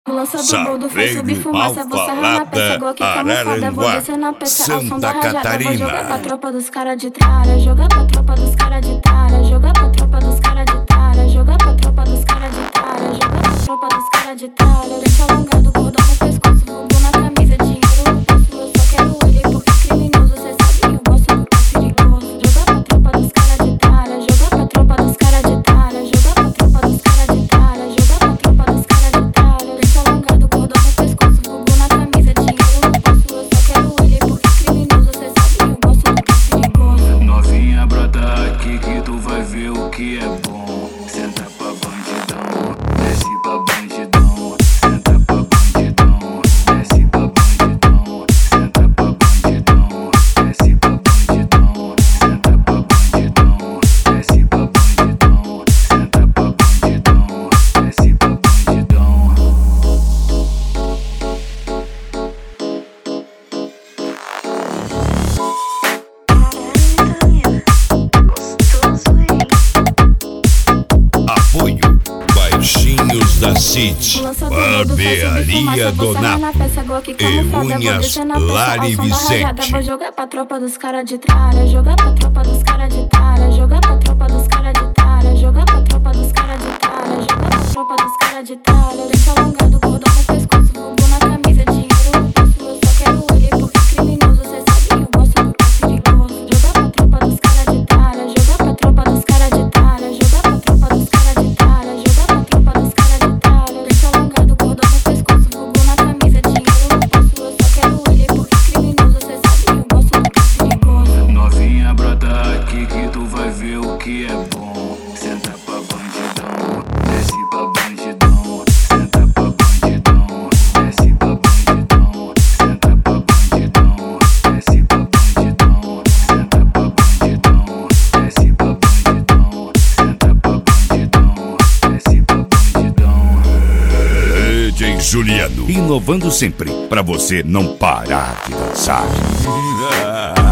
Lança do gol do Face, subir fumaça, vou sarrar na peça, Glock camuflada, vou descer na peça, ao som da rajada, vou jogar pra tropa dos cara de tralha, jogar pra tropa dos cara de tralha, jogar pra tropa dos cara de tralha, jogar pra tropa dos cara de tralha, jogar pra tropa dos cara de tralha, deixa alongado, cordão no pescoço, vulgo na camisa, dinheiro no bolso, eu só quero ele porque criminoso, cê sabe que eu gosto do que é perigoso, jogar pra tropa dos cara de tralha, jogar pra tropa dos cara de tralha, jogar pra tropa dos cara de tralha, jogar pra tropa dos cara de tralha, deixa alongado, cordão no pescoço, vulgo na camisa, dinheiro no bolso, eu só quero ele porque criminoso, cê sabe que eu gosto do que é perigoso. Novinha, brota aqui que tu vai ver o que é bom. Senta pra bandidão, desce pra bandidão. Senta pra bandidão, desce pra bandidão. Senta pra bandidão, desce pra bandidão. Senta pra bandidão, desce pra bandidão. Senta pra bandidão, desce pra bandidão. Apoio Baixinhos da City, Barbearia Donato e Unhas Lari Vicente. Vou jogar pra tropa dos cara de tralha, jogar pra tropa dos cara de tralha, jogar pra tropa dos cara de tralha, jogar pra tropa dos cara de tralha, jogar pra tropa dos cara de tralha, deixa alongado, cordão no pescoço, vulgo na camisa, dinheiro no bolso, eu só quero ele porque criminoso, cê sabe que eu gosto do que é perigoso, jogar pra tropa dos cara de tralha, jogar pra tropa dos cara de tralha, jogar pra tropa dos cara de tralha, jogar pra tropa dos cara de tralha, deixa alongado, cordão no pescoço, vulgo na camisa, dinheiro no bolso, eu só quero ele porque criminoso, cê sabe que eu gosto do que é perigoso. Novinha, brota aqui que tu vai ver o que é bom. Senta pra bandidão, desce pra bandidão. Senta pra bandidão, desce pra bandidão. Senta pra bandidão, desce pra bandidão. Senta pra bandidão, desce pra bandidão. Senta pra bandidão, desce pra bandidão. DJ Juliano, inovando sempre pra você não parar de dançar.